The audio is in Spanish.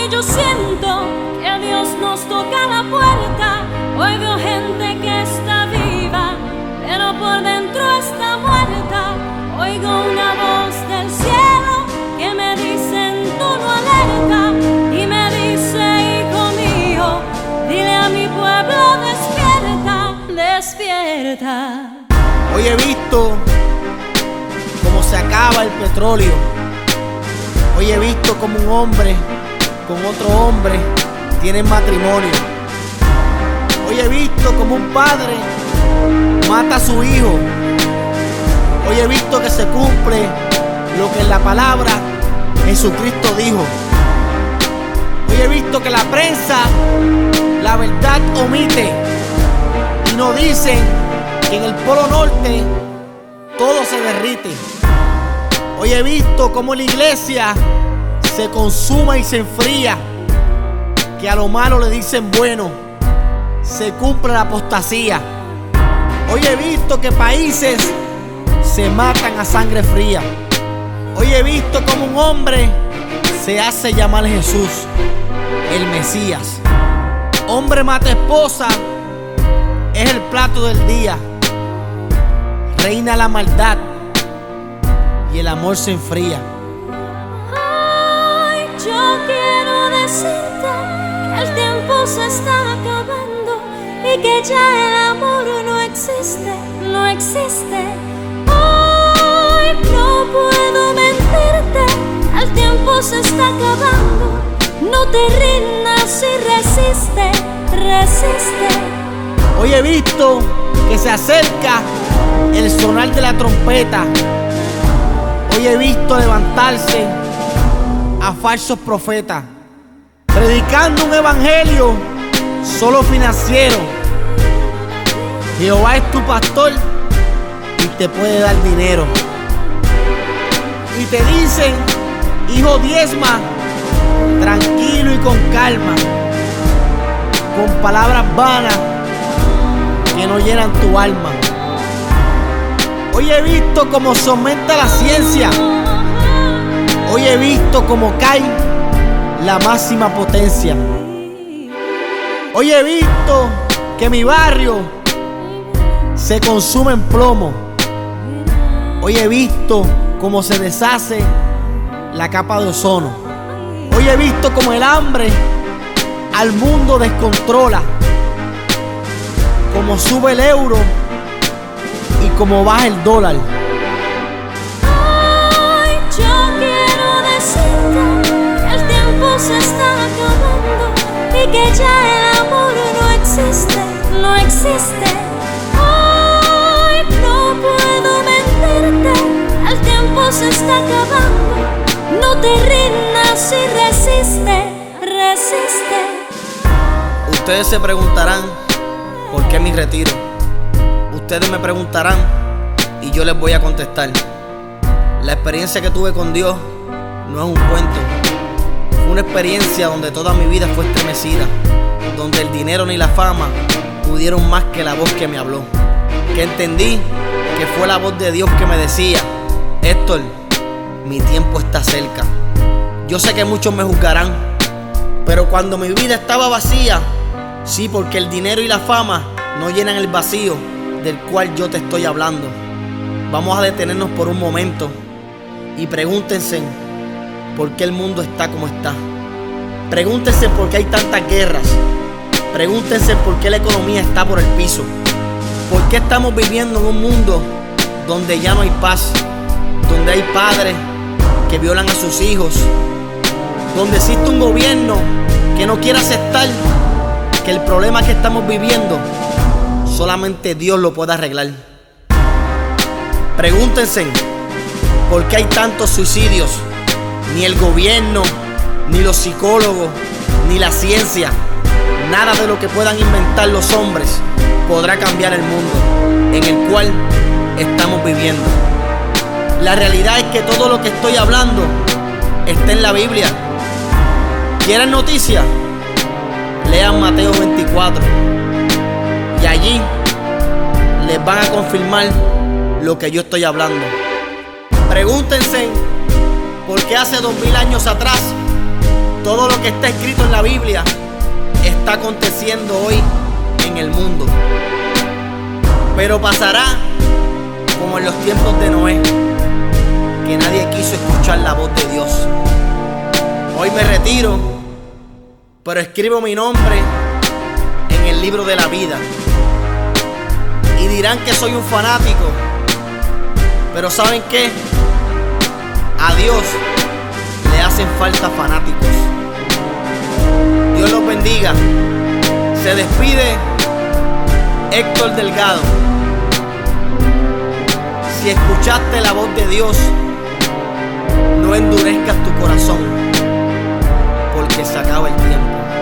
yo siento que Dios nos toca la puerta. Hoy veo gente que está viva, pero por dentro está muerta. Oigo una voz del cielo que me dice en tono alerta y me dice: hijo mío, dile a mi pueblo despierta, despierta. Hoy he visto cómo se acaba el petróleo. Hoy he visto como un hombre con otro hombre tienen matrimonio. Hoy he visto como un padre mata a su hijo. Hoy he visto que se cumple lo que en la palabra Jesucristo dijo. Hoy he visto que la prensa la verdad omite y no dicen que en el Polo Norte todo se derrite. Hoy he visto cómo la iglesia se consuma y se enfría, que a lo malo le dicen bueno, se cumple la apostasía. Hoy he visto que países se matan a sangre fría. Hoy he visto como un hombre se hace llamar Jesús, el Mesías. Hombre mata esposa, es el plato del día. Reina la maldad y el amor se enfría. Ay, yo quiero decirte que el tiempo se está acabando y que ya el amor no existe, no existe. Ay, no puedo mentirte, el tiempo se está acabando. No te rindas y resiste, resiste. Hoy he visto que se acerca el sonar de la trompeta. Hoy he visto levantarse a falsos profetas, predicando un evangelio solo financiero. Jehová es tu pastor y te puede dar dinero. Y te dicen: hijo, diezma, tranquilo y con calma, con palabras vanas que no llenan tu alma. Hoy he visto cómo se aumenta la ciencia. Hoy he visto cómo cae la máxima potencia. Hoy he visto que mi barrio se consume en plomo. Hoy he visto cómo se deshace la capa de ozono. Hoy he visto cómo el hambre al mundo descontrola, cómo sube el euro y cómo baja el dólar. Ay, yo quiero decirte que el tiempo se está acabando y que ya el amor no existe, no existe. Ay, no puedo mentirte, el tiempo se está acabando. No te rindas y resiste, resiste. Ustedes se preguntarán por qué mi retiro. Ustedes me preguntarán y yo les voy a contestar. La experiencia que tuve con Dios no es un cuento. Fue una experiencia donde toda mi vida fue estremecida, donde el dinero ni la fama pudieron más que la voz que me habló. Que entendí que fue la voz de Dios que me decía: Héctor, mi tiempo está cerca. Yo sé que muchos me juzgarán, pero cuando mi vida estaba vacía, sí, porque el dinero y la fama no llenan el vacío del cual yo te estoy hablando. Vamos a detenernos por un momento y pregúntense por qué el mundo está como está. Pregúntense por qué hay tantas guerras. Pregúntense por qué la economía está por el piso. ¿Por qué estamos viviendo en un mundo donde ya no hay paz? Donde hay padres que violan a sus hijos. Donde existe un gobierno que no quiere aceptar que el problema que estamos viviendo solamente Dios lo puede arreglar. Pregúntense por qué hay tantos suicidios. Ni el gobierno, ni los psicólogos, ni la ciencia, nada de lo que puedan inventar los hombres podrá cambiar el mundo en el cual estamos viviendo. La realidad es que todo lo que estoy hablando está en la Biblia. ¿Quieren noticias? Lean Mateo 24 y allí les van a confirmar lo que yo estoy hablando. Pregúntense por qué hace 2000 años atrás Todo lo que está escrito en la Biblia está aconteciendo hoy en el mundo. Pero pasará como en los tiempos de Noé, que nadie quiso escuchar la voz de Dios. Hoy me retiro, pero escribo mi nombre en el libro de la vida. Y dirán que soy un fanático, pero ¿saben qué? A Dios le hacen falta fanáticos. Dios los bendiga. Se despide Héctor Delgado. Si escuchaste la voz de Dios, no endurezcas tu corazón, porque se acaba el tiempo.